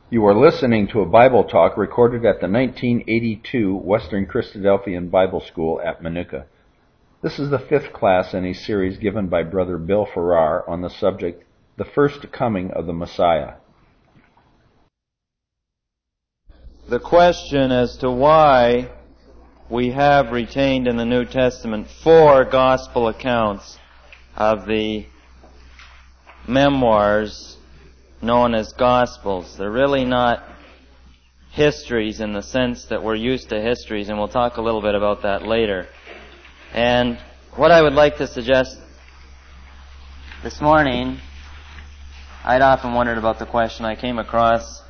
You are listening to a Bible talk recorded at the 1982 Western Christadelphian Bible School at Manuka. This is the fifth class in a series given by Brother Bill Farrar on the subject, The First Coming of the Messiah. The question as to why we have retained in the New Testament 4 gospel accounts of the memoirs known as Gospels. They're really not histories in the sense that we're used to histories, and we'll talk a little bit about that later. And what I would like to suggest this morning, I'd often wondered about the question. I came across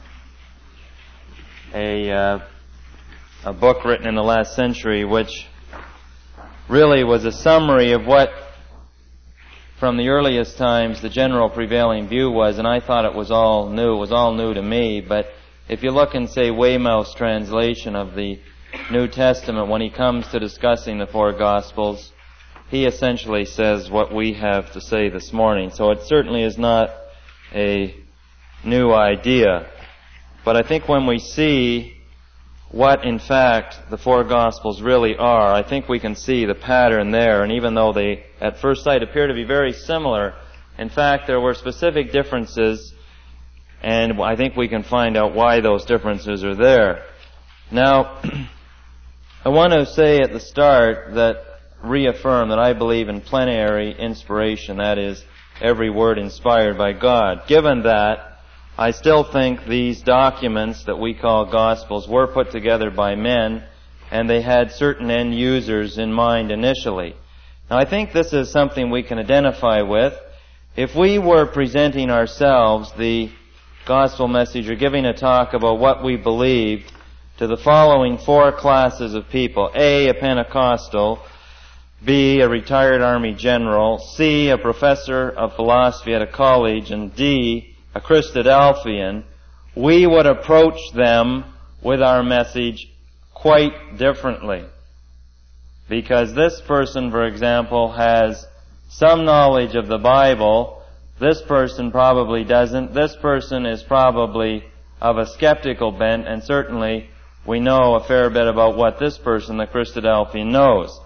a book written in the last century which really was a summary of what from the earliest times the general prevailing view was, and I thought it was all new. It was all new to me, but if you look in, say, Weymouth's translation of the New Testament, when he comes to discussing the 4 Gospels, he essentially says what we have to say this morning. So it certainly is not a new idea. But I think when we see what, in fact, the 4 Gospels really are, I think we can see the pattern there. And even though they, at first sight, appear to be very similar, in fact, there were specific differences, and I think we can find out why those differences are there. Now, I want to say at the start reaffirm that I believe in plenary inspiration, that is, every word inspired by God. Given that, I still think these documents that we call Gospels were put together by men, and they had certain end users in mind initially. Now, I think this is something we can identify with. If we were presenting ourselves the gospel message or giving a talk about what we believed to the following 4 classes of people: A Pentecostal, B, a retired Army general, C, a professor of philosophy at a college, and D, a Christadelphian, we would approach them with our message quite differently. Because this person, for example, has some knowledge of the Bible, this person probably doesn't, this person is probably of a skeptical bent, and certainly we know a fair bit about what this person, the Christadelphian, knows.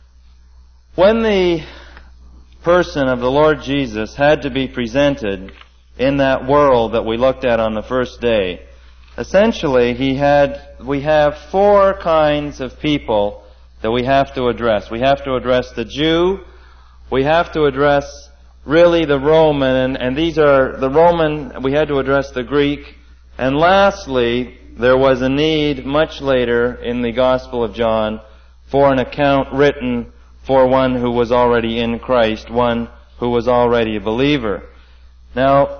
When the person of the Lord Jesus had to be presented in that world that we looked at on the first day, essentially we have 4 kinds of people that we have to address. We have to address the Jew, we have to address really the Roman, and these are the Roman, we had to address the Greek, and lastly, there was a need much later in the Gospel of John for an account written for one who was already in Christ, one who was already a believer. Now,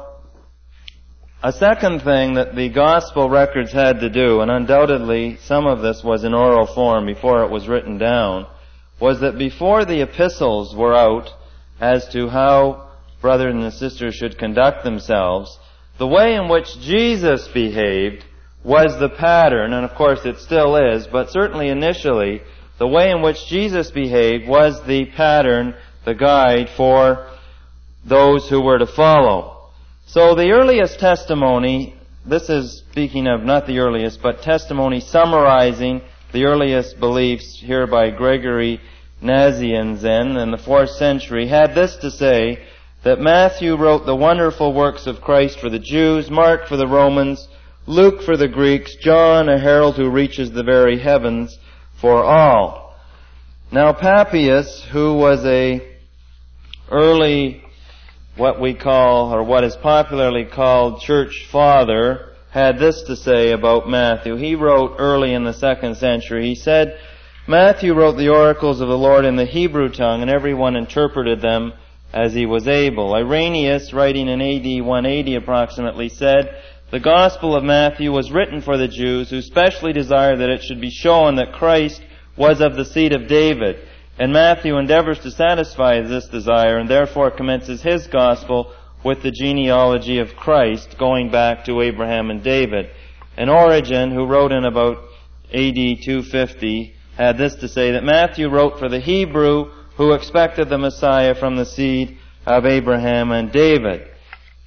a second thing that the gospel records had to do, and undoubtedly some of this was in oral form before it was written down, was that before the epistles were out as to how brothers and sisters should conduct themselves, the way in which Jesus behaved was the pattern, and of course it still is, but certainly initially, the way in which Jesus behaved was the pattern, the guide for those who were to follow. So the earliest testimony, this is speaking of not the earliest, but testimony summarizing the earliest beliefs here by Gregory Nazianzen in the 4th century, had this to say, that Matthew wrote the wonderful works of Christ for the Jews, Mark for the Romans, Luke for the Greeks, John a herald who reaches the very heavens for all. Now Papias, who was a early what we call, or what is popularly called, church father, had this to say about Matthew. He wrote early in the 2nd century, he said, Matthew wrote the oracles of the Lord in the Hebrew tongue, and everyone interpreted them as he was able. Irenaeus, writing in AD 180 approximately, said, the Gospel of Matthew was written for the Jews who specially desired that it should be shown that Christ was of the seed of David. And Matthew endeavors to satisfy this desire and therefore commences his gospel with the genealogy of Christ going back to Abraham and David. And Origen, who wrote in about AD 250, had this to say, that Matthew wrote for the Hebrew who expected the Messiah from the seed of Abraham and David.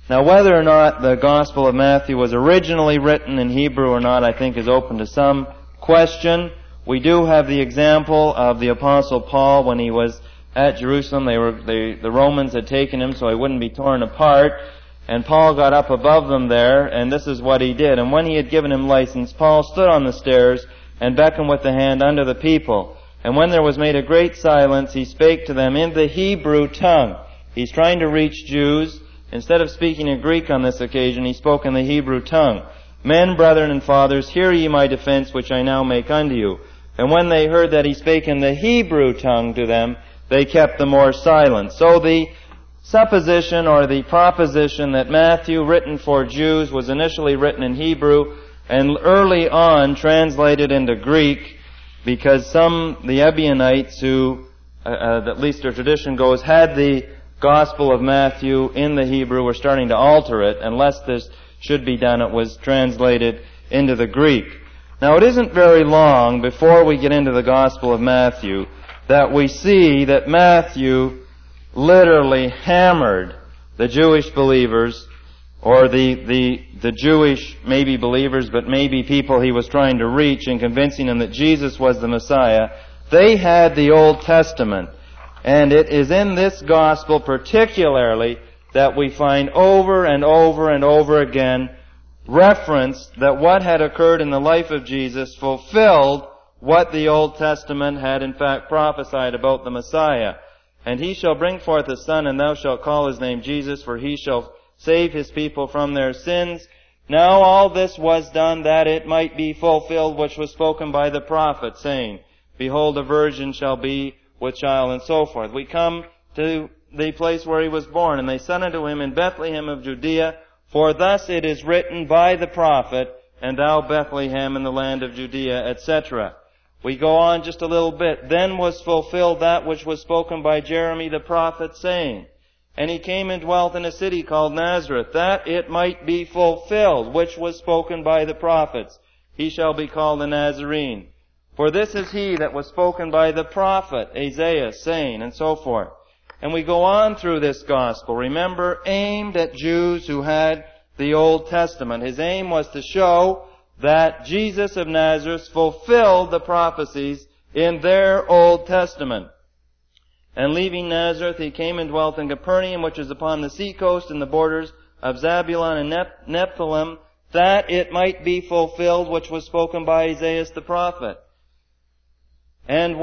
Now, whether or not the Gospel of Matthew was originally written in Hebrew or not, I think is open to some question. We do have the example of the Apostle Paul when he was at Jerusalem. The Romans had taken him so he wouldn't be torn apart. And Paul got up above them there, and this is what he did. And when he had given him license, Paul stood on the stairs and beckoned with the hand unto the people. And when there was made a great silence, he spake to them in the Hebrew tongue. He's trying to reach Jews. Instead of speaking in Greek on this occasion, he spoke in the Hebrew tongue. Men, brethren, and fathers, hear ye my defense, which I now make unto you. And when they heard that he spake in the Hebrew tongue to them, they kept the more silent. So the supposition or the proposition that Matthew, written for Jews, was initially written in Hebrew and early on translated into Greek, because the Ebionites who, at least their tradition goes, had the Gospel of Matthew in the Hebrew were starting to alter it. Unless this should be done, it was translated into the Greek. Now, it isn't very long before we get into the Gospel of Matthew that we see that Matthew literally hammered the Jewish believers, or the Jewish maybe believers, but maybe people he was trying to reach, in convincing them that Jesus was the Messiah. They had the Old Testament. And it is in this Gospel particularly that we find over and over and over again reference that what had occurred in the life of Jesus fulfilled what the Old Testament had in fact prophesied about the Messiah. And he shall bring forth a son, and thou shalt call his name Jesus, for he shall save his people from their sins. Now all this was done that it might be fulfilled which was spoken by the prophet, saying, Behold, a virgin shall be with child, and so forth. We come to the place where he was born, and they said unto him, In Bethlehem of Judea, for thus it is written by the prophet, And thou, Bethlehem, in the land of Judea, etc. We go on just a little bit. Then was fulfilled that which was spoken by Jeremy the prophet, saying, And he came and dwelt in a city called Nazareth, that it might be fulfilled, which was spoken by the prophets. He shall be called a Nazarene. For this is he that was spoken by the prophet Isaiah, saying, and so forth. And we go on through this gospel, remember, aimed at Jews who had the Old Testament. His aim was to show that Jesus of Nazareth fulfilled the prophecies in their Old Testament. And leaving Nazareth, he came and dwelt in Capernaum, which is upon the sea coast in the borders of Zabulon and Nephthalim, that it might be fulfilled which was spoken by Isaiah the prophet. And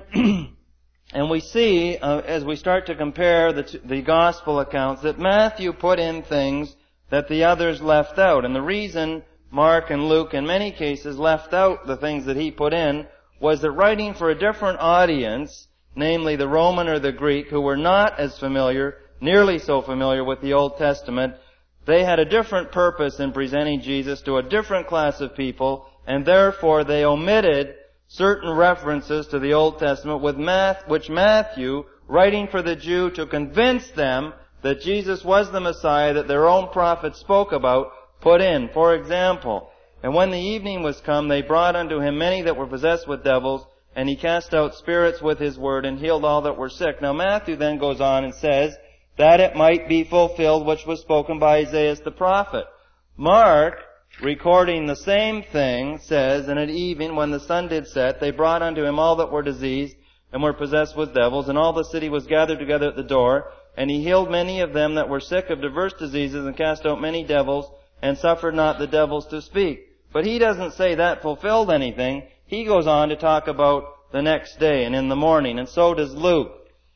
and we see, as we start to compare the gospel accounts, that Matthew put in things that the others left out. And the reason Mark and Luke, in many cases, left out the things that he put in was that, writing for a different audience, namely the Roman or the Greek, who were not as familiar, nearly so familiar with the Old Testament, they had a different purpose in presenting Jesus to a different class of people, and therefore they omitted certain references to the Old Testament which Matthew, writing for the Jew to convince them that Jesus was the Messiah that their own prophets spoke about, put in. For example, And when the evening was come, they brought unto him many that were possessed with devils, and he cast out spirits with his word, and healed all that were sick. Now Matthew then goes on and says, that it might be fulfilled which was spoken by Isaiah the prophet. Mark, recording the same thing, says, And at even, when the sun did set, they brought unto him all that were diseased, and were possessed with devils, and all the city was gathered together at the door, and he healed many of them that were sick of diverse diseases, and cast out many devils, and suffered not the devils to speak. But he doesn't say that fulfilled anything. He goes on to talk about the next day and in the morning, and so does Luke.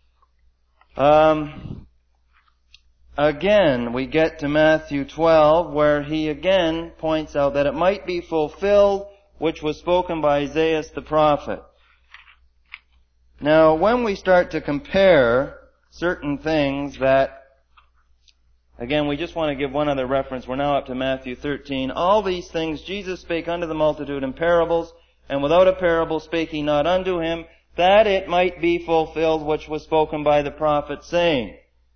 Again, we get to Matthew 12, where he again points out that it might be fulfilled which was spoken by Isaiah the prophet. Now, when we start to compare certain things that, again, we just want to give one other reference. We're now up to Matthew 13. All these things Jesus spake unto the multitude in parables, and without a parable spake he not unto him, that it might be fulfilled which was spoken by the prophet, saying.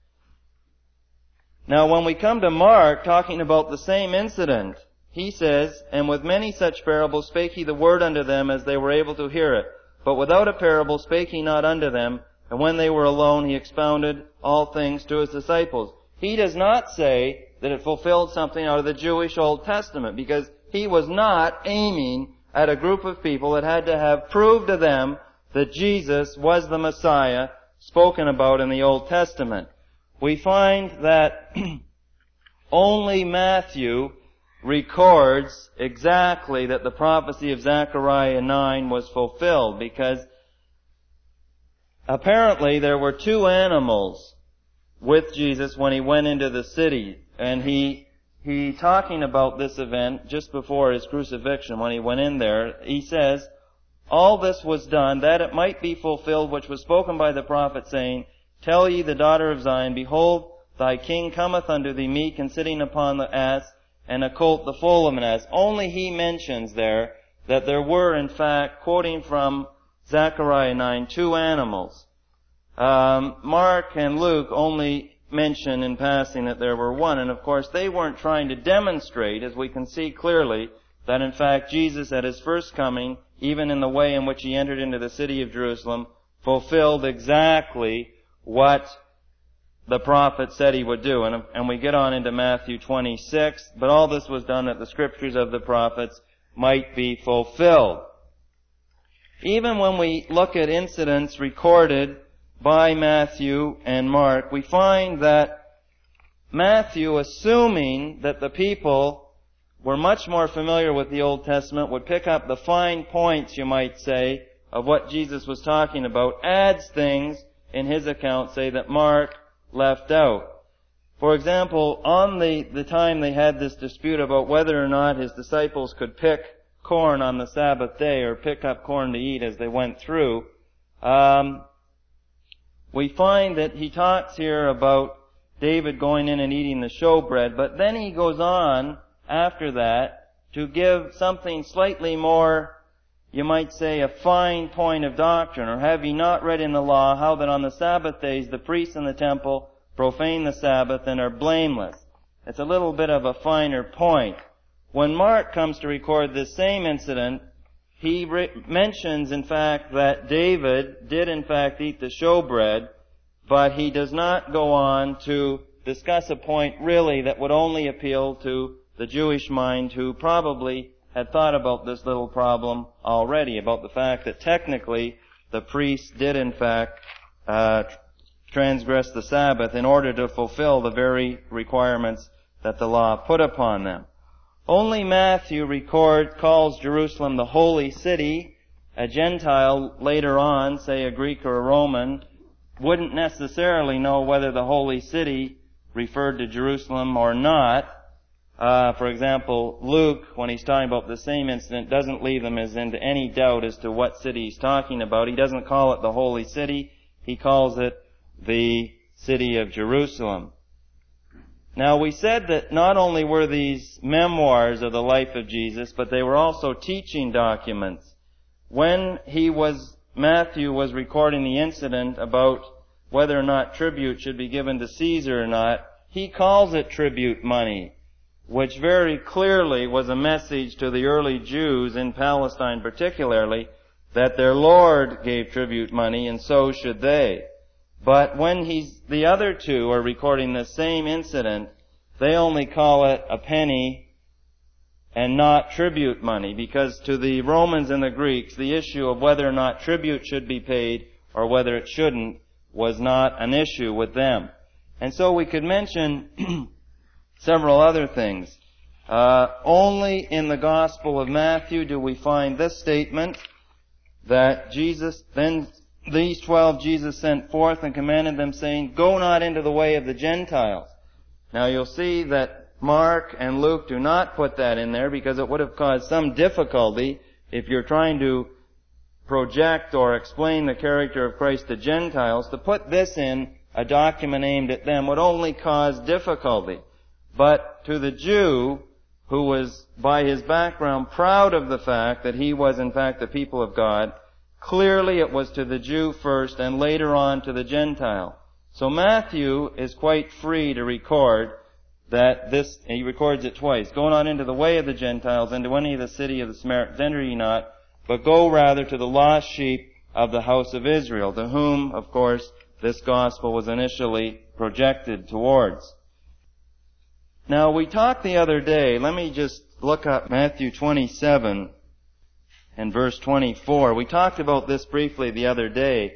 Now, when we come to Mark, talking about the same incident, he says, And with many such parables spake he the word unto them as they were able to hear it. But without a parable spake he not unto them, and when they were alone he expounded all things to his disciples. He does not say that it fulfilled something out of the Jewish Old Testament, because he was not aiming at a group of people that had to have proved to them that Jesus was the Messiah spoken about in the Old Testament. We find that only Matthew records exactly that the prophecy of Zechariah 9 was fulfilled, because apparently there were two animals with Jesus when he went into the city. And he talking about this event just before his crucifixion, when he went in there, he says, all this was done that it might be fulfilled which was spoken by the prophet, saying, Tell ye the daughter of Zion, Behold, thy king cometh unto thee meek, and sitting upon the ass, and a colt the foal of an ass. Only he mentions there that there were, in fact, quoting from Zechariah 9, two animals. Mark and Luke only mention in passing that there were one, and of course they weren't trying to demonstrate, as we can see clearly, that in fact Jesus at his first coming, even in the way in which he entered into the city of Jerusalem, fulfilled exactly what the prophet said he would do. And we get on into Matthew 26, but all this was done that the scriptures of the prophets might be fulfilled. Even when we look at incidents recorded by Matthew and Mark, we find that Matthew, assuming that the people were much more familiar with the Old Testament, would pick up the fine points, you might say, of what Jesus was talking about, adds things in his account, say, that Mark left out. For example, on the time they had this dispute about whether or not his disciples could pick corn on the Sabbath day or pick up corn to eat as they went through, we find that he talks here about David going in and eating the showbread, but then he goes on after that to give something slightly more, you might say, a fine point of doctrine. Or have ye not read in the law how that on the Sabbath days the priests in the temple profane the Sabbath and are blameless? It's a little bit of a finer point. When Mark comes to record this same incident, he mentions, in fact, that David did, in fact, eat the showbread, but he does not go on to discuss a point, really, that would only appeal to the Jewish mind, who probably had thought about this little problem already, about the fact that technically the priests did, in fact, transgress the Sabbath in order to fulfill the very requirements that the law put upon them. Only Matthew calls Jerusalem the holy city. A Gentile later on, say a Greek or a Roman, wouldn't necessarily know whether the holy city referred to Jerusalem or not. For example, Luke, when he's talking about the same incident, doesn't leave them as into any doubt as to what city he's talking about. He doesn't call it the holy city. He calls it the city of Jerusalem. Now, we said that not only were these memoirs of the life of Jesus, but they were also teaching documents. When Matthew was recording the incident about whether or not tribute should be given to Caesar or not, he calls it tribute money, which very clearly was a message to the early Jews in Palestine particularly, that their Lord gave tribute money and so should they. But when the other two are recording the same incident, they only call it a penny and not tribute money, because to the Romans and the Greeks, the issue of whether or not tribute should be paid or whether it shouldn't was not an issue with them. And so we could mention several other things. Only in the Gospel of Matthew do we find this statement, that these 12 Jesus sent forth and commanded them, saying, Go not into the way of the Gentiles. Now you'll see that Mark and Luke do not put that in there, because it would have caused some difficulty if you're trying to project or explain the character of Christ to Gentiles. To put this in a document aimed at them would only cause difficulty. But to the Jew, who was by his background proud of the fact that he was in fact the people of God, clearly it was to the Jew first and later on to the Gentile. So Matthew is quite free to record that he records it twice. Go not into the way of the Gentiles, into any of the city of the Samaritans enter ye not, but go rather to the lost sheep of the house of Israel, to whom, of course, this gospel was initially projected towards. Now, we talked the other day, let me just look up Matthew 27 and verse 24. We talked about this briefly the other day.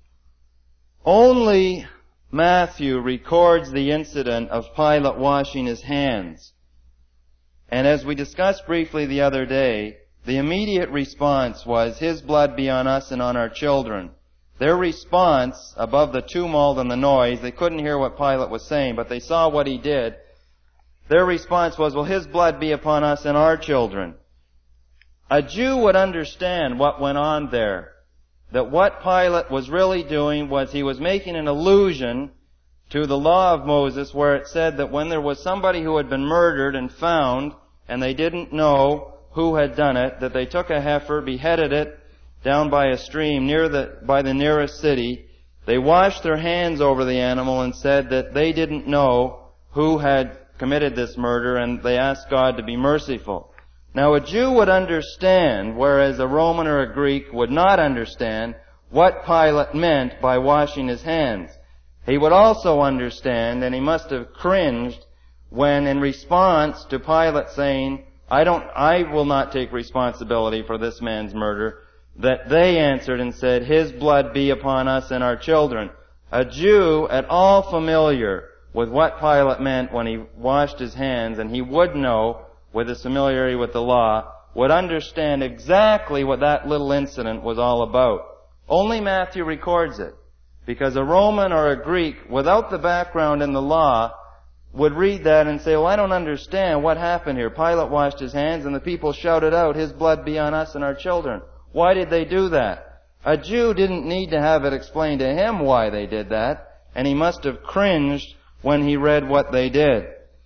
Only Matthew records the incident of Pilate washing his hands. And as we discussed briefly the other day, the immediate response was, "His blood be on us and on our children." Their response, above the tumult and the noise, they couldn't hear what Pilate was saying, but they saw what he did. Their response was, "Well, His blood be upon us and our children." A Jew would understand what went on there. That what Pilate was really doing was he was making an allusion to the law of Moses, where it said that when there was somebody who had been murdered and found, and they didn't know who had done it, that they took a heifer, beheaded it down by a stream by the nearest city. They washed their hands over the animal and said that they didn't know who had committed this murder, and they asked God to be merciful. Now, a Jew would understand, whereas a Roman or a Greek would not understand, what Pilate meant by washing his hands. He would also understand, and he must have cringed, when in response to Pilate saying, I will not take responsibility for this man's murder, that they answered and said, "His blood be upon us and our children." A Jew at all familiar with what Pilate meant when he washed his hands, and he would know, with his familiarity with the law, would understand exactly what that little incident was all about. Only Matthew records it, because a Roman or a Greek, without the background in the law, would read that and say, "Well, I don't understand what happened here. Pilate washed his hands and the people shouted out, 'His blood be on us and our children.' Why did they do that?" A Jew didn't need to have it explained to him why they did that, and he must have cringed when he read what they did.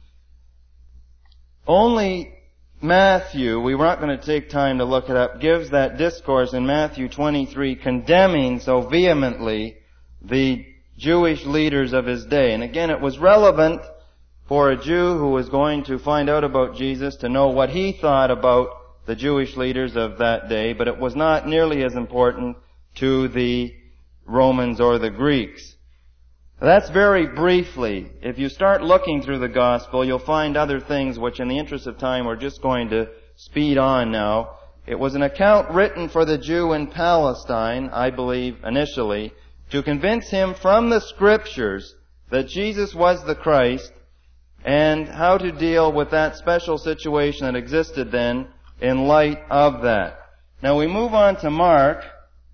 Only Matthew, we were not going to take time to look it up, gives that discourse in Matthew 23 condemning so vehemently the Jewish leaders of his day. And again, it was relevant for a Jew who was going to find out about Jesus to know what he thought about the Jewish leaders of that day, but it was not nearly as important to the Romans or the Greeks. That's very briefly. If you start looking through the Gospel, you'll find other things which, in the interest of time, we're just going to speed on now. It was an account written for the Jew in Palestine, I believe, initially, to convince him from the Scriptures that Jesus was the Christ, and how to deal with that special situation that existed then in light of that. Now we move on to Mark.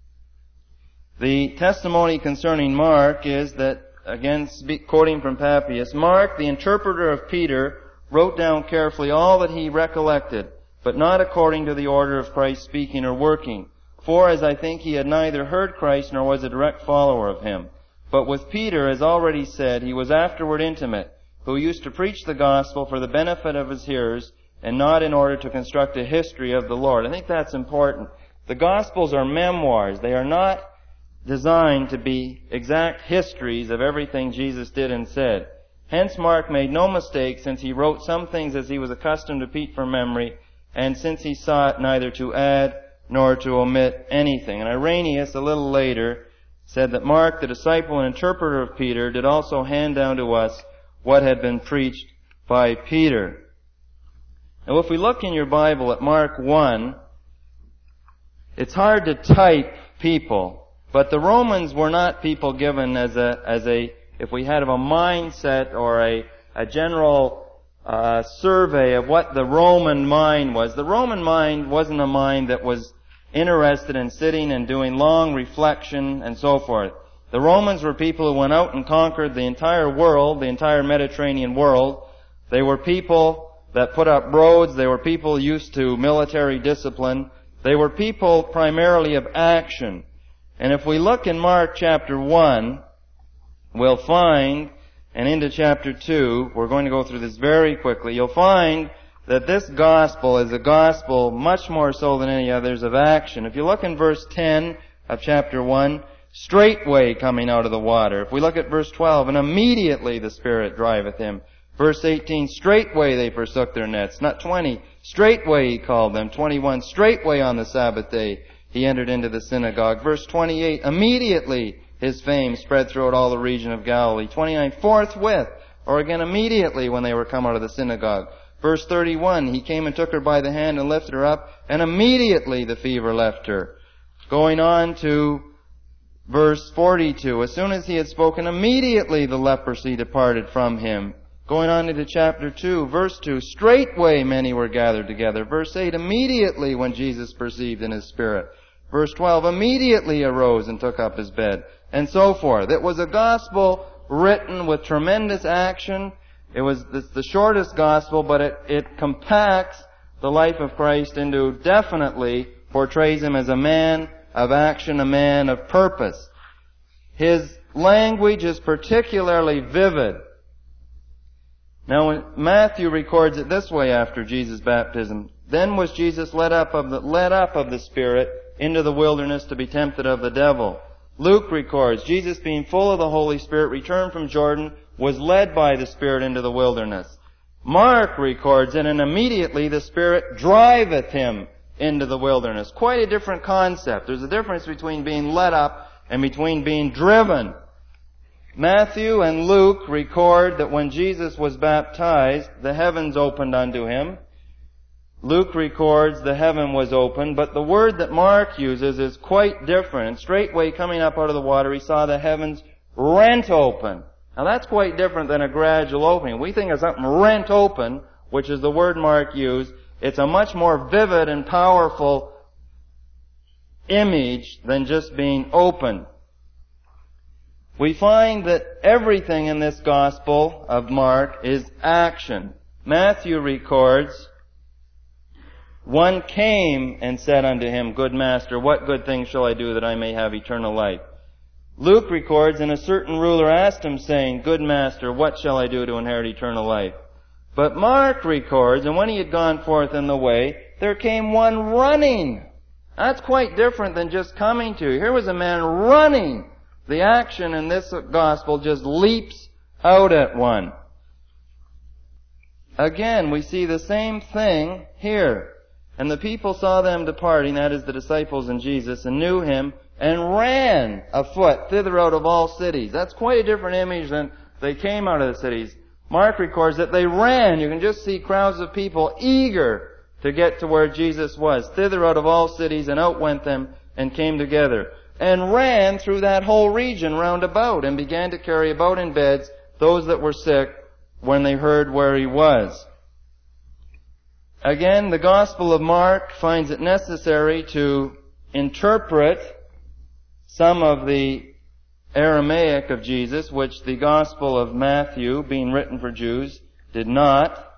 The testimony concerning Mark is that, again, quoting from Papias, "Mark, the interpreter of Peter, wrote down carefully all that he recollected, but not according to the order of Christ speaking or working. For, as I think, he had neither heard Christ nor was a direct follower of him. But with Peter, as already said, he was afterward intimate, who used to preach the gospel for the benefit of his hearers, and not in order to construct a history of the Lord." I think that's important. The Gospels are memoirs. They are not designed to be exact histories of everything Jesus did and said. Hence Mark made no mistake, since he wrote some things as he was accustomed to repeat from memory, and since he sought neither to add nor to omit anything. And Irenaeus, a little later, said that Mark, the disciple and interpreter of Peter, did also hand down to us what had been preached by Peter. Now if we look in your Bible at Mark 1, it's hard to type people. But the Romans were not people given as a if we had a mindset or a general survey of what the Roman mind was. The Roman mind wasn't a mind that was interested in sitting and doing long reflection and so forth. The Romans were people who went out and conquered the entire world, the entire Mediterranean world. They were people that put up roads. They were people used to military discipline. They were people primarily of action. And if we look in Mark chapter 1, we'll find, and into chapter 2, we're going to go through this very quickly, you'll find that this gospel is a gospel much more so than any others of action. If you look in verse 10 of chapter 1, straightway coming out of the water. If we look at verse 12, and immediately the Spirit driveth him. Verse 18, straightway they forsook their nets. Not 20, straightway he called them. 21, straightway on the Sabbath day he entered into the synagogue. Verse 28, immediately his fame spread throughout all the region of Galilee. 29, forthwith Or again, immediately when they were come out of the synagogue. Verse 31, he came and took her by the hand and lifted her up, and immediately the fever left her. Going on to verse 42, as soon as he had spoken, immediately the leprosy departed from him. Going on into chapter 2, verse 2, straightway many were gathered together. Verse 8, immediately when Jesus perceived in his spirit. Verse 12, immediately arose and took up his bed. And so forth. It was a gospel written with tremendous action. It was the shortest gospel, but it compacts the life of Christ into, definitely portrays him as a man of action, a man of purpose. His language is particularly vivid. Now, when Matthew records it this way after Jesus' baptism, then was Jesus led up of the Spirit into the wilderness to be tempted of the devil. Luke records, Jesus being full of the Holy Spirit returned from Jordan, was led by the Spirit into the wilderness. Mark records it, and immediately the Spirit driveth him into the wilderness. Quite a different concept. There's a difference between being led up and between being driven. Matthew and Luke record that when Jesus was baptized, the heavens opened unto him. Luke records the heaven was open, but the word that Mark uses is quite different. Straightway coming up out of the water, he saw the heavens rent open. Now that's quite different than a gradual opening. We think of something rent open, which is the word Mark used. It's a much more vivid and powerful image than just being open. We find that everything in this Gospel of Mark is action. Matthew records, one came and said unto him, Good Master, what good thing shall I do that I may have eternal life? Luke records, and a certain ruler asked him, saying, Good Master, what shall I do to inherit eternal life? But Mark records, and when he had gone forth in the way, there came one running. That's quite different than just coming to. Here was a man running. The action in this gospel just leaps out at one. Again, we see the same thing here. And the people saw them departing, that is the disciples and Jesus, and knew him, and ran afoot thither out of all cities. That's quite a different image than they came out of the cities. Mark records that they ran. You can just see crowds of people eager to get to where Jesus was. Thither out of all cities, and out went them, and came together. And ran through that whole region round about, and began to carry about in beds those that were sick, when they heard where he was. Again, the Gospel of Mark finds it necessary to interpret some of the Aramaic of Jesus, which the Gospel of Matthew, being written for Jews, did not.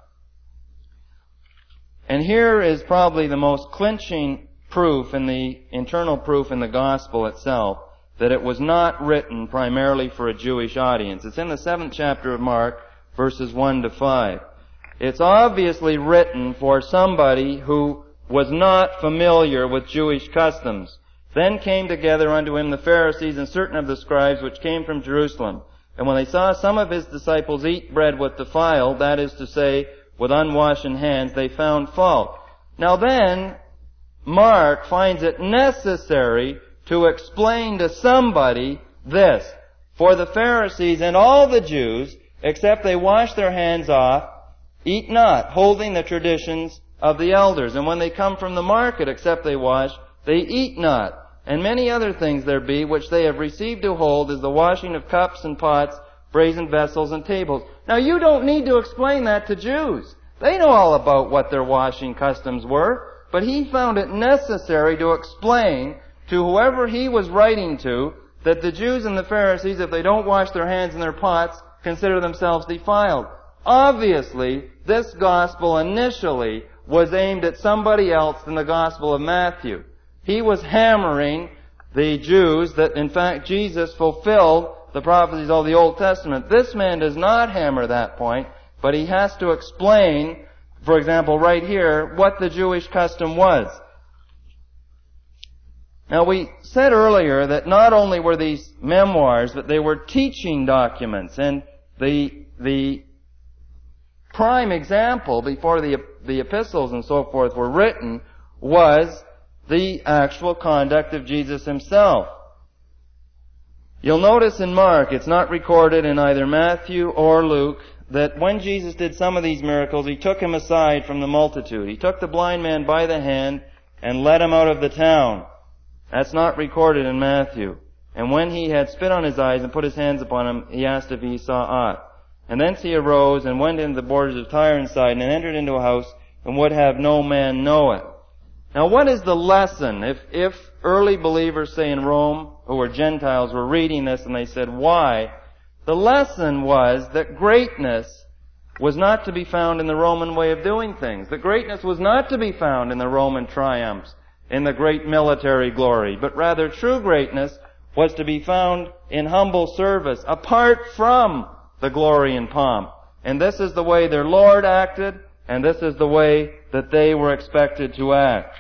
And here is probably the most clinching proof in the internal proof in the Gospel itself that it was not written primarily for a Jewish audience. It's in the 7th chapter of Mark, verses 1 to 5. It's obviously written for somebody who was not familiar with Jewish customs. Then came together unto him the Pharisees and certain of the scribes which came from Jerusalem. And when they saw some of his disciples eat bread with defiled, that is to say, with unwashen hands, they found fault. Now then, Mark finds it necessary to explain to somebody this. For the Pharisees and all the Jews, except they wash their hands off, eat not, holding the traditions of the elders. And when they come from the market, except they wash, they eat not. And many other things there be, which they have received to hold, is the washing of cups and pots, brazen vessels and tables. Now you don't need to explain that to Jews. They know all about what their washing customs were. But he found it necessary to explain to whoever he was writing to that the Jews and the Pharisees, if they don't wash their hands in their pots, consider themselves defiled. Obviously, this gospel initially was aimed at somebody else than the Gospel of Matthew. He was hammering the Jews that, in fact, Jesus fulfilled the prophecies of the Old Testament. This man does not hammer that point, but he has to explain, for example, right here, what the Jewish custom was. Now, we said earlier that not only were these memoirs, but they were teaching documents. And the prime example before the epistles and so forth were written was the actual conduct of Jesus himself. You'll notice in Mark, it's not recorded in either Matthew or Luke, that when Jesus did some of these miracles, He took him aside from the multitude. He took the blind man by the hand and led him out of the town. That's not recorded in Matthew. And when He had spit on his eyes and put His hands upon him, He asked if he saw aught. And thence He arose and went into the borders of Tyre and Sidon and entered into a house and would have no man know it. Now what is the lesson? If early believers, say in Rome, who were Gentiles, were reading this and they said, why? The lesson was that greatness was not to be found in the Roman way of doing things. That greatness was not to be found in the Roman triumphs, in the great military glory, but rather true greatness was to be found in humble service, apart from the glory and pomp. And this is the way their Lord acted, and this is the way that they were expected to act.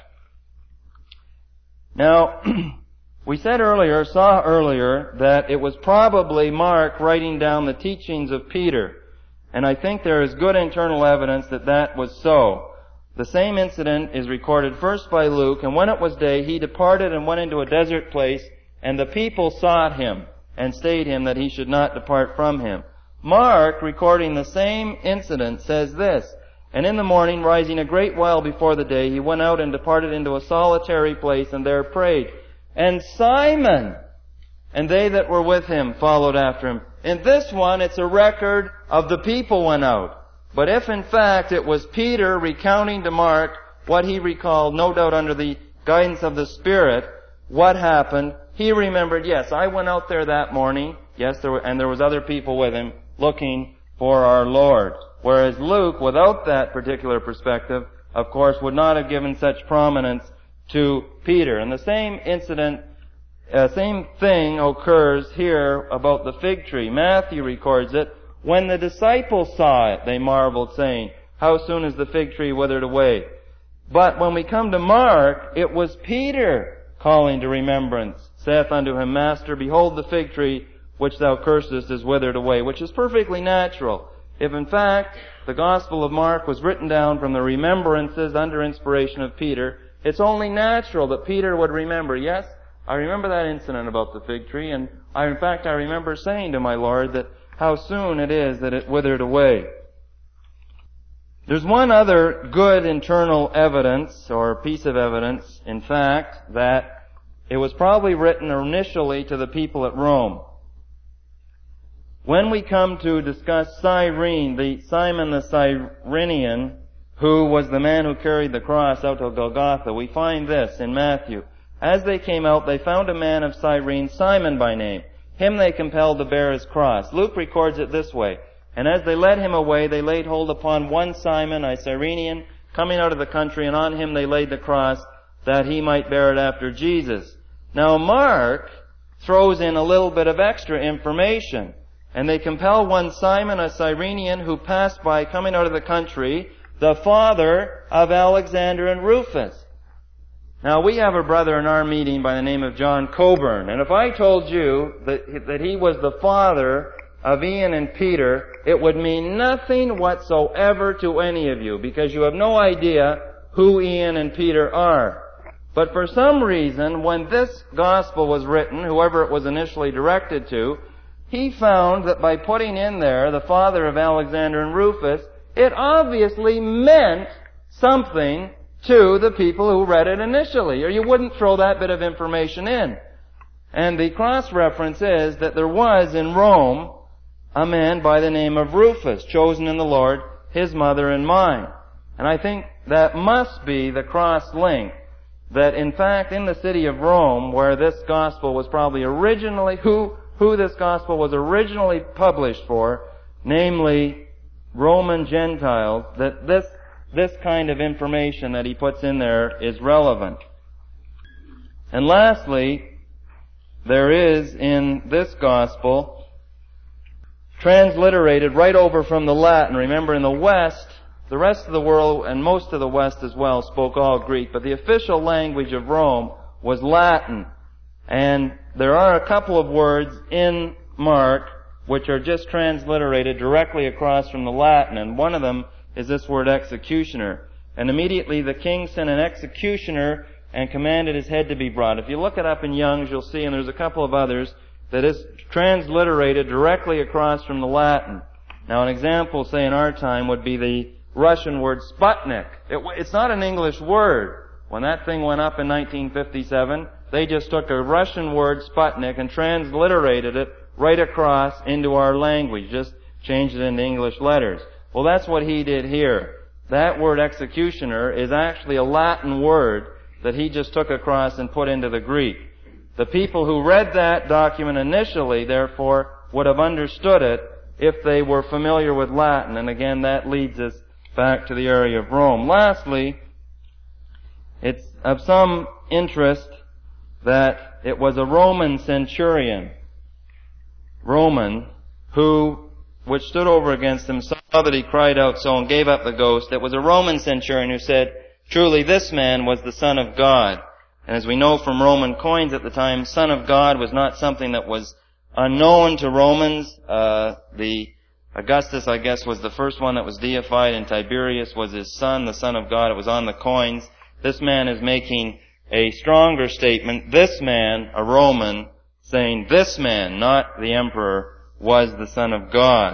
Now, we saw earlier, that it was probably Mark writing down the teachings of Peter. And I think there is good internal evidence that that was so. The same incident is recorded first by Luke, and when it was day, he departed and went into a desert place, and the people sought him, and stayed him that he should not depart from him. Mark, recording the same incident, says this, and in the morning, rising a great while before the day, he went out and departed into a solitary place, and there prayed. And Simon and they that were with him followed after him. In this one, it's a record of the people went out. But if in fact it was Peter recounting to Mark what he recalled, no doubt under the guidance of the Spirit, what happened, he remembered, yes, I went out there that morning, yes, there was other people with him looking for our Lord. Whereas Luke, without that particular perspective, of course, would not have given such prominence to Peter. And the same incident, same thing occurs here about the fig tree. Matthew records it. When the disciples saw it, they marveled, saying, how soon is the fig tree withered away? But when we come to Mark, it was Peter calling to remembrance, saith unto him, Master, behold the fig tree which thou cursest is withered away, which is perfectly natural. If in fact the Gospel of Mark was written down from the remembrances under inspiration of Peter, it's only natural that Peter would remember, yes, I remember that incident about the fig tree, and I remember saying to my Lord that how soon it is that it withered away. There's one other good internal evidence, or piece of evidence, in fact, that it was probably written initially to the people at Rome. When we come to discuss Cyrene, Simon the Cyrenian, who was the man who carried the cross out to Golgotha, we find this in Matthew. As they came out, they found a man of Cyrene, Simon by name. Him they compelled to bear his cross. Luke records it this way. And as they led him away, they laid hold upon one Simon, a Cyrenian, coming out of the country, and on him they laid the cross, that he might bear it after Jesus. Now Mark throws in a little bit of extra information. And they compel one Simon, a Cyrenian, who passed by coming out of the country, the father of Alexander and Rufus. Now, we have a brother in our meeting by the name of John Coburn. And if I told you that he was the father of Ian and Peter, it would mean nothing whatsoever to any of you, because you have no idea who Ian and Peter are. But for some reason, when this gospel was written, whoever it was initially directed to, he found that by putting in there the father of Alexander and Rufus, it obviously meant something to the people who read it initially, or you wouldn't throw that bit of information in. And the cross-reference is that there was in Rome a man by the name of Rufus, chosen in the Lord, his mother and mine. And I think that must be the cross-link, that in fact in the city of Rome, where this gospel was probably originally, who this gospel was originally published for, namely Roman Gentiles, that this kind of information that he puts in there is relevant. And lastly, there is in this gospel, transliterated right over from the Latin. Remember, in the West, the rest of the world, and most of the West as well, spoke all Greek, but the official language of Rome was Latin. And there are a couple of words in Mark which are just transliterated directly across from the Latin, and one of them is this word executioner. And immediately the king sent an executioner and commanded his head to be brought. If you look it up in Young's, you'll see, and there's a couple of others, that is transliterated directly across from the Latin. Now, an example, say, in our time would be the Russian word Sputnik. It's not an English word. When that thing went up in 1957, they just took a Russian word, Sputnik, and transliterated it right across into our language. Just changed it into English letters. Well, that's what he did here. That word executioner is actually a Latin word that he just took across and put into the Greek. The people who read that document initially, therefore, would have understood it if they were familiar with Latin. And again, that leads us back to the area of Rome. Lastly, it's of some interest that it was a Roman centurion, which stood over against him, saw that he cried out so and gave up the ghost. It was a Roman centurion who said, "Truly this man was the Son of God." And as we know from Roman coins at the time, Son of God was not something that was unknown to Romans. The Augustus, I guess, was the first one that was deified, and Tiberius was his son, the Son of God. It was on the coins. This man is making a stronger statement. This man, a Roman, saying this man, not the emperor, was the Son of God.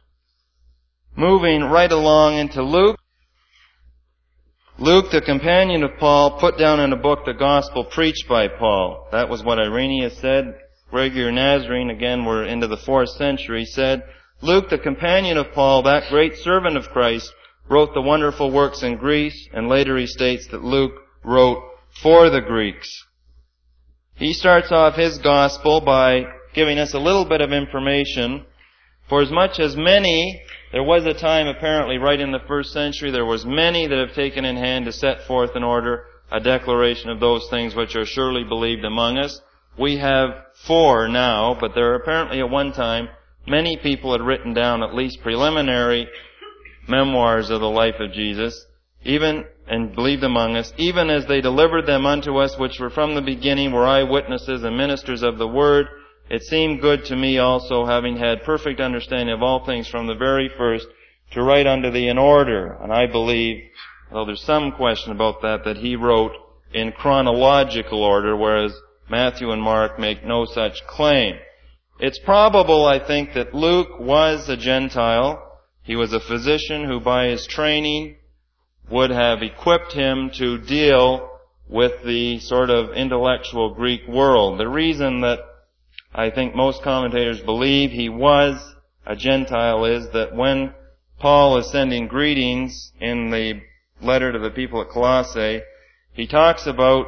Moving right along into Luke. Luke, the companion of Paul, put down in a book the gospel preached by Paul. That was what Irenaeus said. Gregory Nazarene, again we're into the 4th century, said, Luke, the companion of Paul, that great servant of Christ, wrote the wonderful works in Greece, and later he states that Luke wrote for the Greeks. He starts off his gospel by giving us a little bit of information. For as much as many, there was a time apparently right in the 1st century, there was many that have taken in hand to set forth in order a declaration of those things which are surely believed among us. We have 4 now, but there are apparently at one time many people had written down at least preliminary memoirs of the life of Jesus, even and believed among us, even as they delivered them unto us, which were from the beginning, were eyewitnesses and ministers of the word. It seemed good to me also, having had perfect understanding of all things from the very first, to write unto thee in order. And I believe, though there's some question about that he wrote in chronological order, whereas Matthew and Mark make no such claim. It's probable, I think, that Luke was a Gentile. He was a physician who by his training would have equipped him to deal with the sort of intellectual Greek world. The reason that I think most commentators believe he was a Gentile is that when Paul is sending greetings in the letter to the people at Colossae, he talks about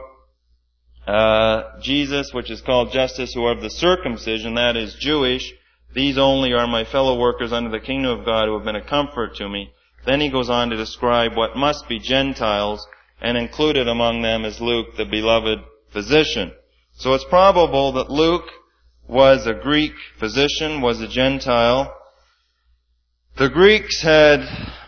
Jesus, which is called Justus, who are of the circumcision, that is Jewish. These only are my fellow workers under the kingdom of God, who have been a comfort to me. Then he goes on to describe what must be Gentiles, and included among them is Luke, the beloved physician. So it's probable that Luke was a Greek physician, was a Gentile. The Greeks had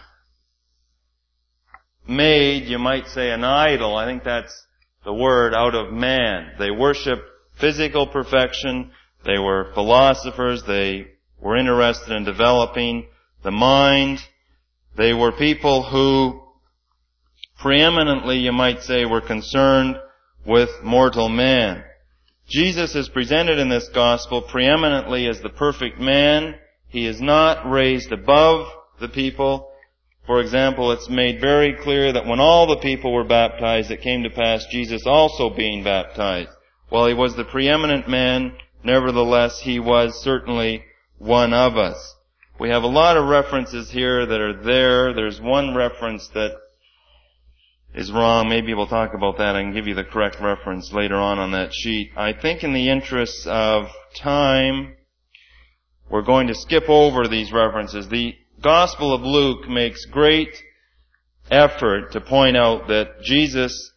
made, you might say, an idol. I think that's the word, out of man. They worshipped physical perfection. They were philosophers. They were interested in developing the mind. They were people who preeminently, you might say, were concerned with mortal man. Jesus is presented in this gospel preeminently as the perfect man. He is not raised above the people. For example, it's made very clear that when all the people were baptized, it came to pass Jesus also being baptized. While he was the preeminent man, nevertheless, he was certainly one of us. We have a lot of references here that are there. There's one reference that is wrong. Maybe we'll talk about that. I can give you the correct reference later on that sheet. I think in the interests of time, we're going to skip over these references. The Gospel of Luke makes great effort to point out that Jesus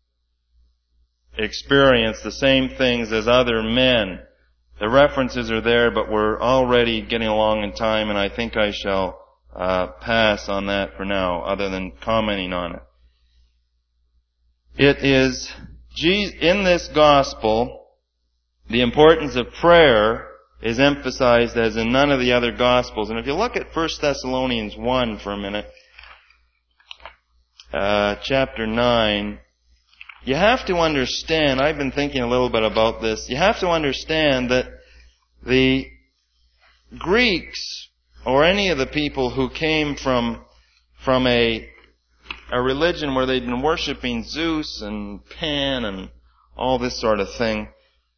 experienced the same things as other men. The references are there, but we're already getting along in time, and I think I shall pass on that for now, other than commenting on it. It is, in this gospel, the importance of prayer is emphasized as in none of the other gospels. And if you look at 1 Thessalonians 1 for a minute, chapter 9, you have to understand, I've been thinking a little bit about this, you have to understand that the Greeks or any of the people who came from a religion where they'd been worshiping Zeus and Pan and all this sort of thing.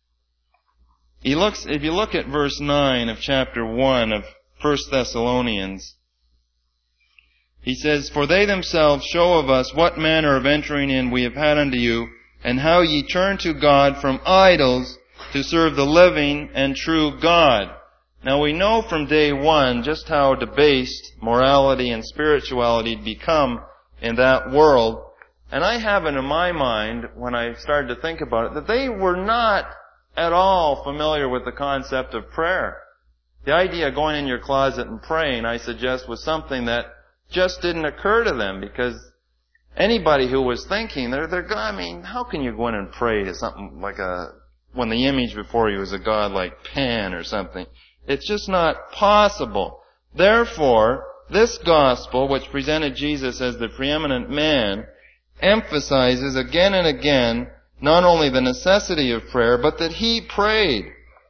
If you look at verse 9 of chapter 1 of 1 Thessalonians, he says, "For they themselves show of us what manner of entering in we have had unto you, and how ye turn to God from idols to serve the living and true God." Now we know from day one just how debased morality and spirituality had become in that world. And I have it in my mind, when I started to think about it, that they were not at all familiar with the concept of prayer. The idea of going in your closet and praying, I suggest, was something that just didn't occur to them, because anybody who was thinking, I mean, how can you go in and pray to something like when the image before you is a god like Pan or something? It's just not possible. Therefore, this gospel, which presented Jesus as the preeminent man, emphasizes again and again not only the necessity of prayer, but that he prayed.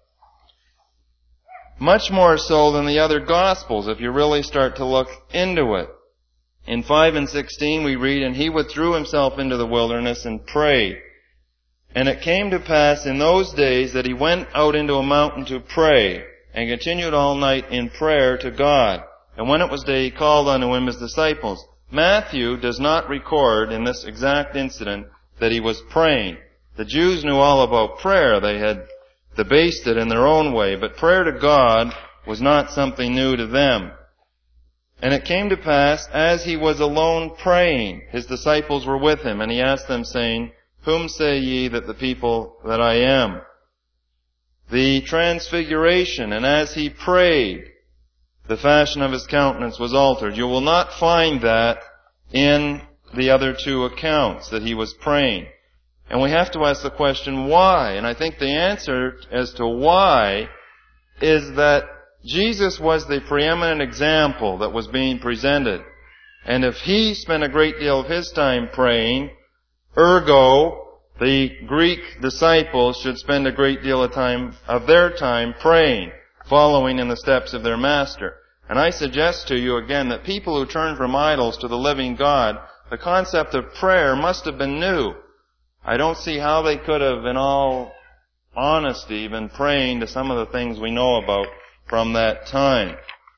Much more so than the other Gospels, if you really start to look into it. In 5 and 16 we read, "And he withdrew himself into the wilderness and prayed. And it came to pass in those days that he went out into a mountain to pray, and continued all night in prayer to God. And when it was day, he called unto him his disciples." Matthew does not record in this exact incident that he was praying. The Jews knew all about prayer. They had debased it in their own way, but prayer to God was not something new to them. "And it came to pass, as he was alone praying, his disciples were with him, and he asked them, saying, Whom say ye that the people that I am?" The transfiguration, "and as he prayed, the fashion of his countenance was altered." You will not find that in the other two accounts, that he was praying. And we have to ask the question, why? And I think the answer as to why is that Jesus was the preeminent example that was being presented. And if he spent a great deal of his time praying, ergo, the Greek disciples should spend a great deal of their time praying, following in the steps of their master. And I suggest to you again that people who turn from idols to the living God, the concept of prayer must have been new. I don't see how they could have, in all honesty, been praying to some of the things we know about from that time.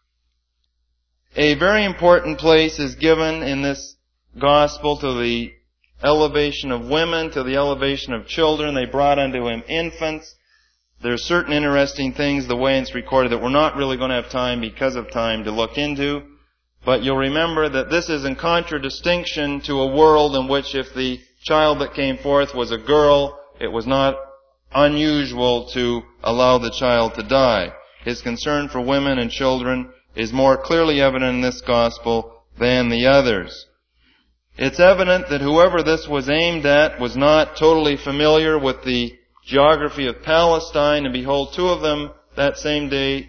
A very important place is given in this gospel to the elevation of women, to the elevation of children. They brought unto him infants. There's certain interesting things, the way it's recorded, that we're not really going to have time, because of time, to look into. But you'll remember that this is in contradistinction to a world in which if the child that came forth was a girl, it was not unusual to allow the child to die. His concern for women and children is more clearly evident in this gospel than the others. It's evident that whoever this was aimed at was not totally familiar with the geography of Palestine, and behold, two of them went that same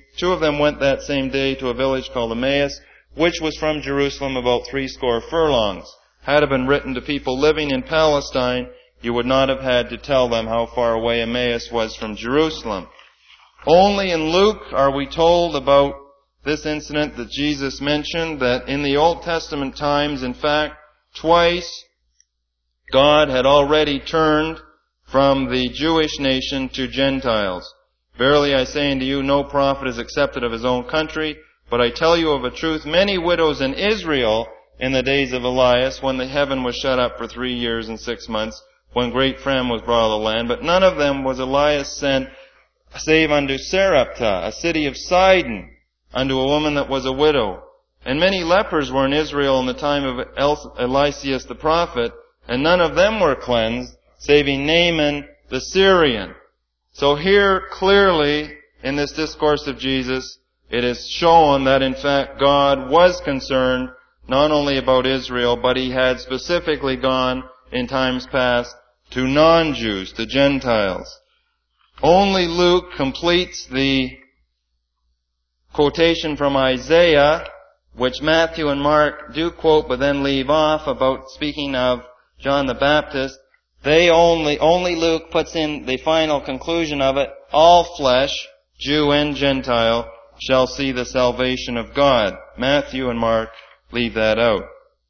day to a village called Emmaus, which was from Jerusalem about 60 furlongs. Had it been written to people living in Palestine, you would not have had to tell them how far away Emmaus was from Jerusalem. Only in Luke are we told about this incident that Jesus mentioned, that in the Old Testament times, in fact, twice God had already turned from the Jewish nation to Gentiles. "Verily I say unto you, no prophet is accepted of his own country, but I tell you of a truth, many widows in Israel in the days of Elias, when the heaven was shut up for 3 years and 6 months, when great famine was brought on the land, but none of them was Elias sent, save unto Sarepta, a city of Sidon, unto a woman that was a widow. And many lepers were in Israel in the time of Eliseus the prophet, and none of them were cleansed, saving Naaman the Syrian." So here, clearly, in this discourse of Jesus, it is shown that in fact God was concerned not only about Israel, but he had specifically gone in times past to non-Jews, to Gentiles. Only Luke completes the quotation from Isaiah, which Matthew and Mark do quote but then leave off, about speaking of John the Baptist. Only Luke puts in the final conclusion of it, all flesh, Jew and Gentile, shall see the salvation of God. Matthew and Mark leave that out.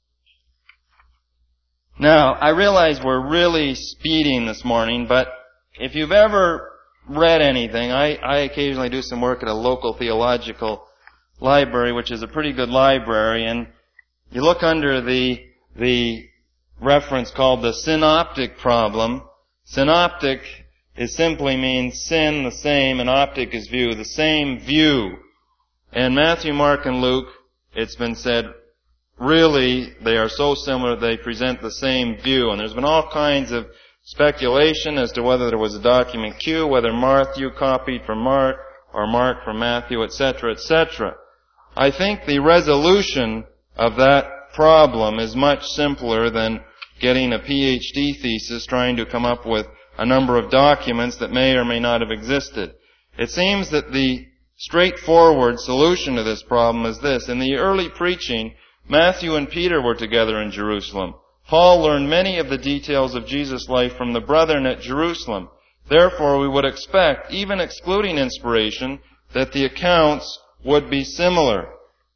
Now, I realize we're really speeding this morning, but if you've ever read anything, I occasionally do some work at a local theological library, which is a pretty good library, and you look under the reference called the synoptic problem. Synoptic simply means sin, the same, and optic is view, the same view. And Matthew, Mark, and Luke, it's been said, really, they are so similar they present the same view. And there's been all kinds of speculation as to whether there was a document Q, whether Matthew copied from Mark, or Mark from Matthew, etc., etc. I think the resolution of that problem is much simpler than getting a PhD thesis trying to come up with a number of documents that may or may not have existed. It seems that the straightforward solution to this problem is this. In the early preaching, Matthew and Peter were together in Jerusalem. Paul learned many of the details of Jesus' life from the brethren at Jerusalem. Therefore, we would expect, even excluding inspiration, that the accounts would be similar.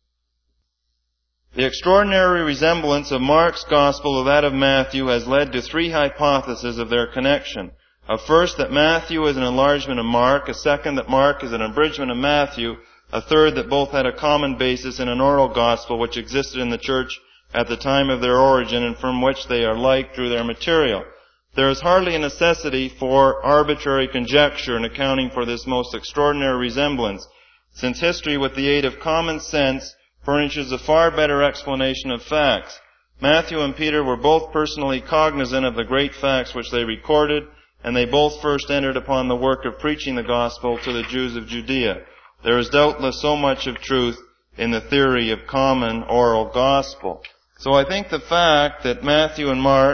The extraordinary resemblance of Mark's gospel to that of Matthew has led to three hypotheses of their connection. A first, that Matthew is an enlargement of Mark. A second, that Mark is an abridgment of Matthew. A third, that both had a common basis in an oral gospel which existed in the church at the time of their origin and from which they are like through their material. There is hardly a necessity for arbitrary conjecture in accounting for this most extraordinary resemblance, since history, with the aid of common sense, furnishes a far better explanation of facts. Matthew and Peter were both personally cognizant of the great facts which they recorded, and they both first entered upon the work of preaching the gospel to the Jews of Judea. There is doubtless so much of truth in the theory of common oral gospel. So I think the fact that Matthew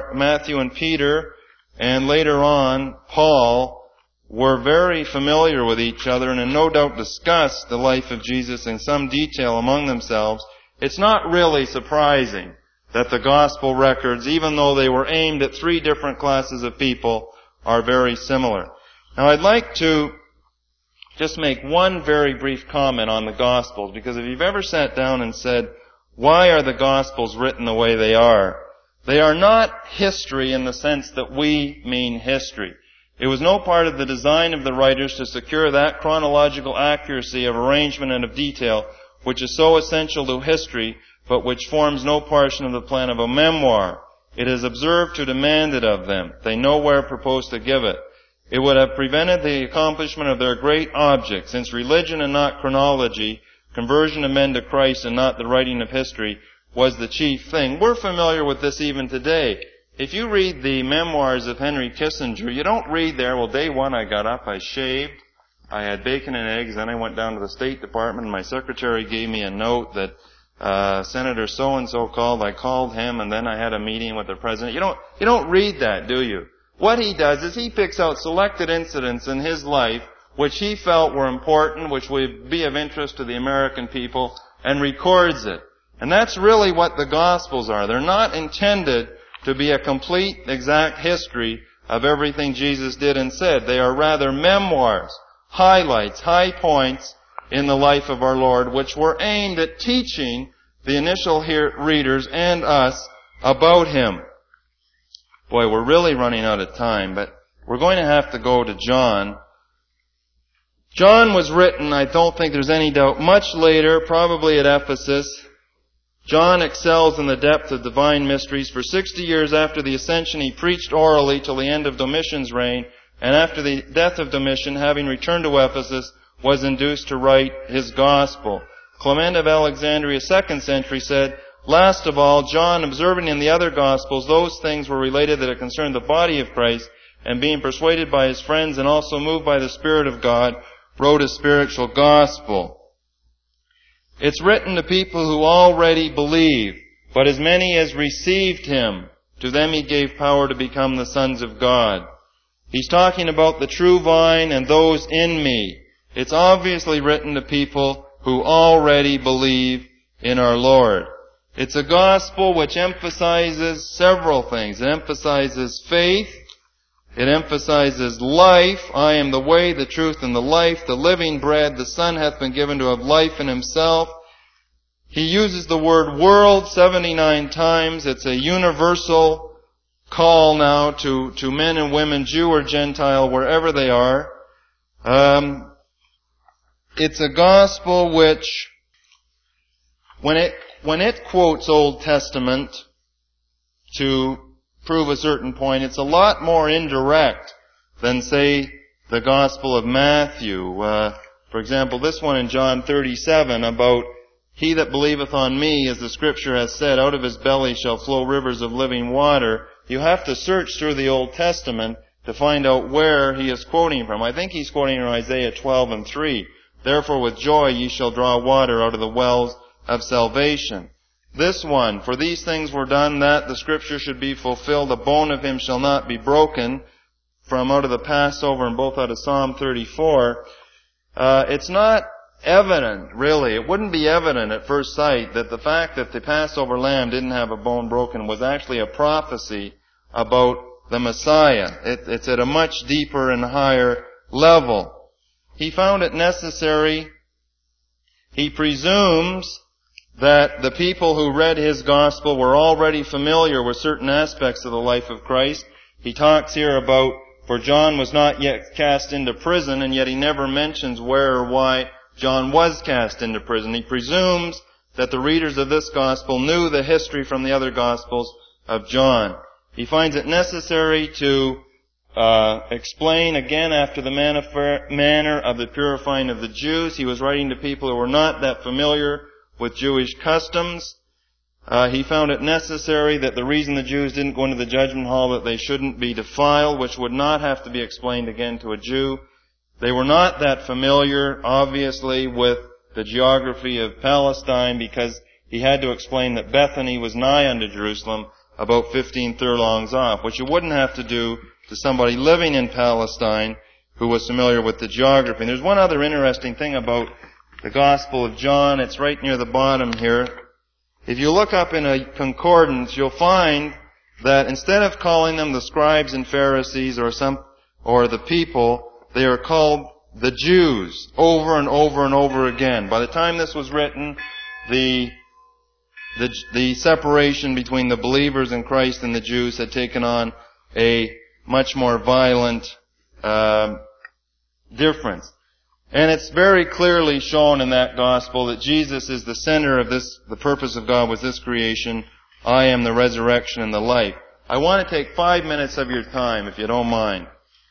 and Peter, and later on Paul, were very familiar with each other and no doubt discussed the life of Jesus in some detail among themselves, it's not really surprising that the gospel records, even though they were aimed at three different classes of people, are very similar. Now I'd like to just make one very brief comment on the Gospels, because if you've ever sat down and said, why are the Gospels written the way they are? They are not history in the sense that we mean history. It was no part of the design of the writers to secure that chronological accuracy of arrangement and of detail which is so essential to history, but which forms no portion of the plan of a memoir. It is observed to demand it of them. They nowhere propose to give it. It would have prevented the accomplishment of their great object, since religion and not chronology, conversion of men to Christ and not the writing of history, was the chief thing. We're familiar with this even today. If you read the memoirs of Henry Kissinger, you don't read there, well, day one I got up, I shaved, I had bacon and eggs, then I went down to the State Department, and my secretary gave me a note that Senator so-and-so called, I called him, and then I had a meeting with the president. You don't read that, do you? What he does is he picks out selected incidents in his life which he felt were important, which would be of interest to the American people, and records it. And that's really what the Gospels are. They're not intended to be a complete, exact history of everything Jesus did and said. They are rather memoirs, highlights, high points in the life of our Lord, which were aimed at teaching the initial readers and us about Him. Boy, we're really running out of time, but we're going to have to go to John. John was written, I don't think there's any doubt, much later, probably at Ephesus. John excels in the depth of divine mysteries. For 60 years after the Ascension, he preached orally till the end of Domitian's reign, and after the death of Domitian, having returned to Ephesus, was induced to write his Gospel. Clement of Alexandria, 2nd century, said, last of all, John, observing in the other Gospels those things were related that concerned the body of Christ, and being persuaded by his friends and also moved by the Spirit of God, wrote a spiritual Gospel. It's written to people who already believe, but as many as received Him, to them He gave power to become the sons of God. He's talking about the true vine and those in me. It's obviously written to people who already believe in our Lord. It's a gospel which emphasizes several things. It emphasizes faith, It emphasizes life. I am the way, the truth, and the life, the living bread. The Son hath been given to have life in himself. He uses the word world 79 times. It's a universal call now to men and women, Jew or Gentile, wherever they are. It's a gospel which, when it quotes Old Testament to prove a certain point, it's a lot more indirect than, say, the Gospel of Matthew. For example, this one in John 37 about, he that believeth on me, as the Scripture has said, out of his belly shall flow rivers of living water. You have to search through the Old Testament to find out where he is quoting from. I think he's quoting from Isaiah 12:3. Therefore with joy ye shall draw water out of the wells of salvation. This one, for these things were done that the Scripture should be fulfilled, a bone of him shall not be broken, from out of the Passover and both out of Psalm 34. It's not evident, really. It wouldn't be evident at first sight that the fact that the Passover lamb didn't have a bone broken was actually a prophecy about the Messiah. It's at a much deeper and higher level. He found it necessary. He presumes that the people who read his gospel were already familiar with certain aspects of the life of Christ. He talks here about, for John was not yet cast into prison, and yet he never mentions where or why John was cast into prison. He presumes that the readers of this gospel knew the history from the other gospels of John. He finds it necessary to explain again after the manner of the purifying of the Jews. He was writing to people who were not that familiar with Jewish customs. He found it necessary that the reason the Jews didn't go into the judgment hall, that they shouldn't be defiled, which would not have to be explained again to a Jew. They were not that familiar, obviously, with the geography of Palestine, because he had to explain that Bethany was nigh unto Jerusalem, about 15 furlongs off, which you wouldn't have to do to somebody living in Palestine who was familiar with the geography. And there's one other interesting thing about the Gospel of John. It's right near the bottom here. If you look up in a concordance, you'll find that instead of calling them the scribes and Pharisees or the people, they are called the Jews over and over and over again. By the time this was written, the separation between the believers in Christ and the Jews had taken on a much more violent difference. And it's very clearly shown in that gospel that Jesus is the center of this, the purpose of God was this creation. I am the resurrection and the life. I want to take 5 minutes of your time, if you don't mind.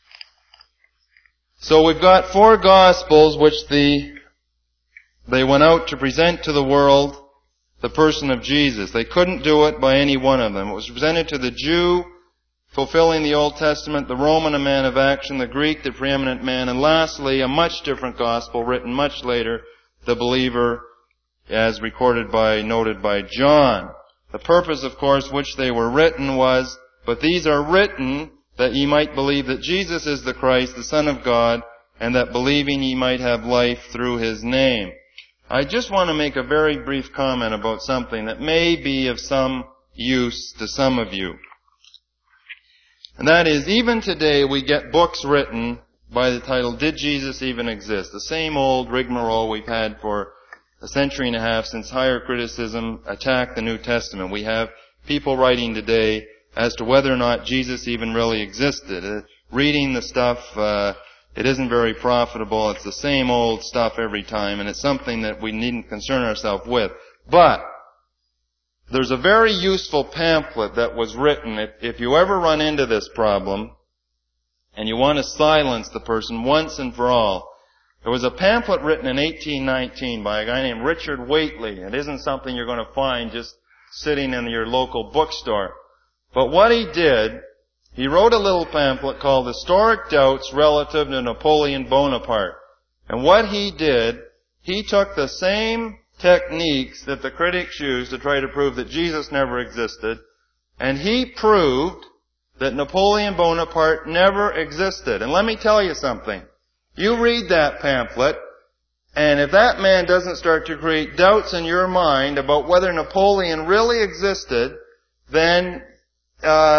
So we've got 4 gospels which they went out to present to the world the person of Jesus. They couldn't do it by any one of them. It was presented to the Jew, fulfilling the Old Testament, the Roman, a man of action, the Greek, the preeminent man, and lastly, a much different gospel written much later, the believer, as noted by John. The purpose, of course, which they were written was, but these are written that ye might believe that Jesus is the Christ, the Son of God, and that believing ye might have life through his name. I just want to make a very brief comment about something that may be of some use to some of you. And that is, even today we get books written by the title, Did Jesus Even Exist? The same old rigmarole we've had for a century and a half since higher criticism attacked the New Testament. We have people writing today as to whether or not Jesus even really existed. Reading the stuff, it isn't very profitable. It's the same old stuff every time, and it's something that we needn't concern ourselves with. But there's a very useful pamphlet that was written. If you ever run into this problem and you want to silence the person once and for all, there was a pamphlet written in 1819 by a guy named Richard Whately. It isn't something you're going to find just sitting in your local bookstore. But what he did, he wrote a little pamphlet called Historic Doubts Relative to Napoleon Bonaparte. And what he did, he took the same techniques that the critics used to try to prove that Jesus never existed, and he proved that Napoleon Bonaparte never existed. And let me tell you something. You read that pamphlet, and if that man doesn't start to create doubts in your mind about whether Napoleon really existed, then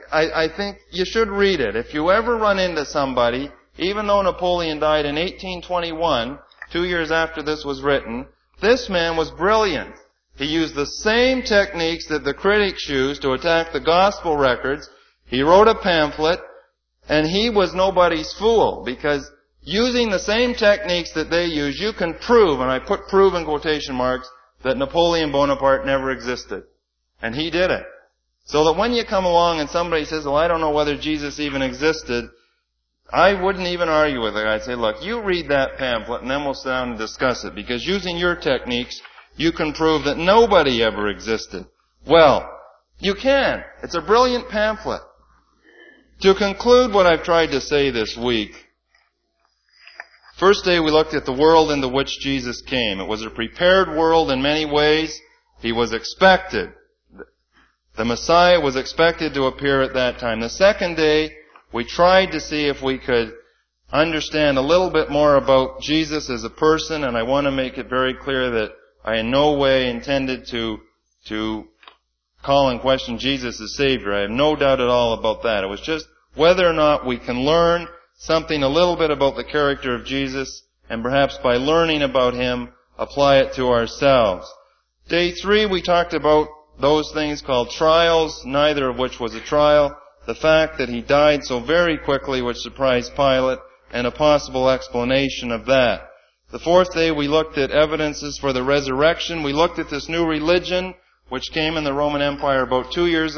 I think you should read it. If you ever run into somebody, even though Napoleon died in 1821, 2 years after this was written, this man was brilliant. He used the same techniques that the critics used to attack the gospel records. He wrote a pamphlet, and he was nobody's fool, because using the same techniques that they use, you can prove, and I put prove in quotation marks, that Napoleon Bonaparte never existed. And he did it. So that when you come along and somebody says, well, I don't know whether Jesus even existed, I wouldn't even argue with it. I'd say, look, you read that pamphlet and then we'll sit down and discuss it. Because using your techniques, you can prove that nobody ever existed. Well, you can. It's a brilliant pamphlet. To conclude what I've tried to say this week, first day we looked at the world into which Jesus came. It was a prepared world in many ways. He was expected. The Messiah was expected to appear at that time. The second day, we tried to see if we could understand a little bit more about Jesus as a person, and I want to make it very clear that I in no way intended to call in question Jesus as Savior. I have no doubt at all about that. It was just whether or not we can learn something a little bit about the character of Jesus, and perhaps by learning about Him, apply it to ourselves. Day 3, we talked about those things called trials, neither of which was a trial. The fact that He died so very quickly, which surprised Pilate, and a possible explanation of that. The fourth day, we looked at evidences for the resurrection. We looked at this new religion, which came in the Roman Empire about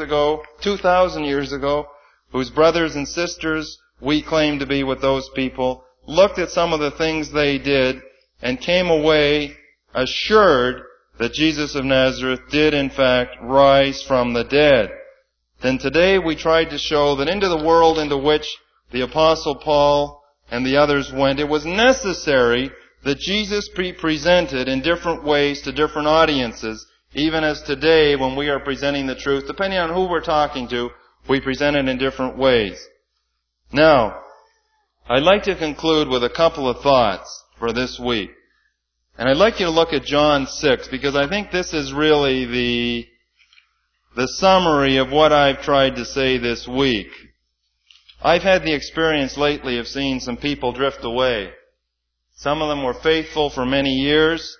2,000 years ago, whose brothers and sisters we claim to be with those people, looked at some of the things they did, and came away assured that Jesus of Nazareth did in fact rise from the dead. Then today we tried to show that into the world into which the Apostle Paul and the others went, it was necessary that Jesus be presented in different ways to different audiences, even as today when we are presenting the truth, depending on who we're talking to, we present it in different ways. Now, I'd like to conclude with a couple of thoughts for this week. And I'd like you to look at John 6, because I think this is really the summary of what I've tried to say this week. I've had the experience lately of seeing some people drift away. Some of them were faithful for many years.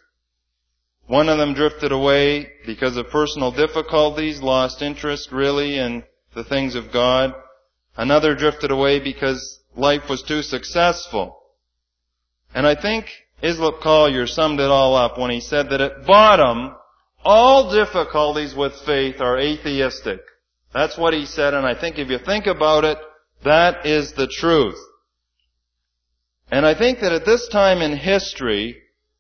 One of them drifted away because of personal difficulties, lost interest really in the things of God. Another drifted away because life was too successful. And I think Islip Collier summed it all up when he said that at bottom, all difficulties with faith are atheistic. That's what he said, and I think if you think about it, that is the truth. And I think that at this time in history,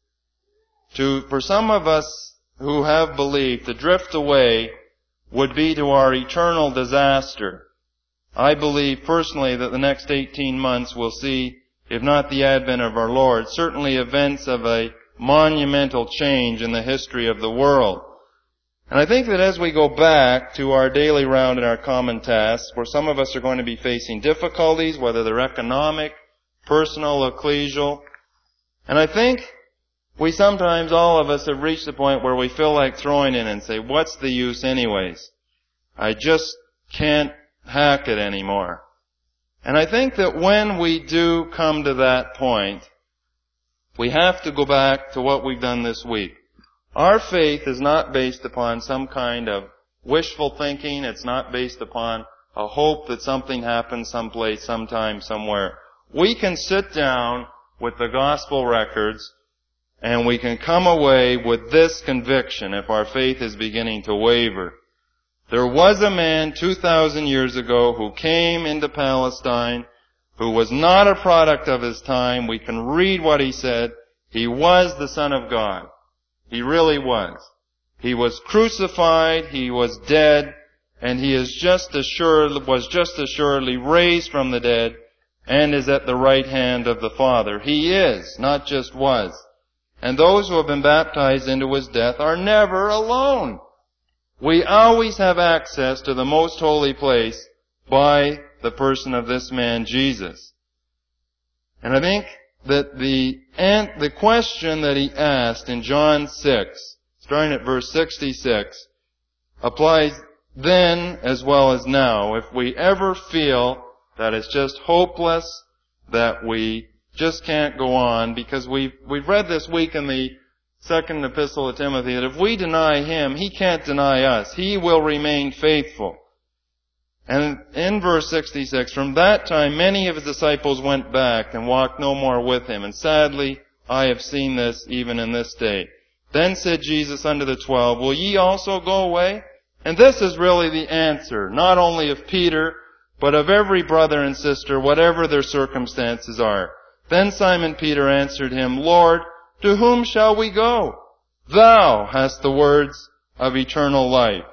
for some of us who have believed, to drift away would be to our eternal disaster. I believe personally that the next 18 months will see, if not the advent of our Lord, certainly events of a monumental change in the history of the world. And I think that as we go back to our daily round and our common tasks, where some of us are going to be facing difficulties, whether they're economic, personal, ecclesial, and I think we sometimes, all of us, have reached the point where we feel like throwing in and say, what's the use anyways? I just can't hack it anymore. And I think that when we do come to that point, we have to go back to what we've done this week. Our faith is not based upon some kind of wishful thinking. It's not based upon a hope that something happens someplace, sometime, somewhere. We can sit down with the gospel records and we can come away with this conviction if our faith is beginning to waver. There was a man 2,000 years ago who came into Palestine, who was not a product of his time. We can read what he said. He was the Son of God. He really was. He was crucified, he was dead, and he was just assuredly raised from the dead and is at the right hand of the Father. He is, not just was. And those who have been baptized into his death are never alone. We always have access to the most holy place by the person of this man, Jesus. And I think that the question that he asked in John 6, starting at verse 66, applies then as well as now, if we ever feel that it's just hopeless, that we just can't go on, because we've read this week in the second epistle of Timothy that if we deny him, he can't deny us. He will remain faithful. And in verse 66, from that time many of his disciples went back and walked no more with him. And sadly, I have seen this even in this day. Then said Jesus unto the 12, will ye also go away? And this is really the answer, not only of Peter, but of every brother and sister, whatever their circumstances are. Then Simon Peter answered him, Lord, to whom shall we go? Thou hast the words of eternal life.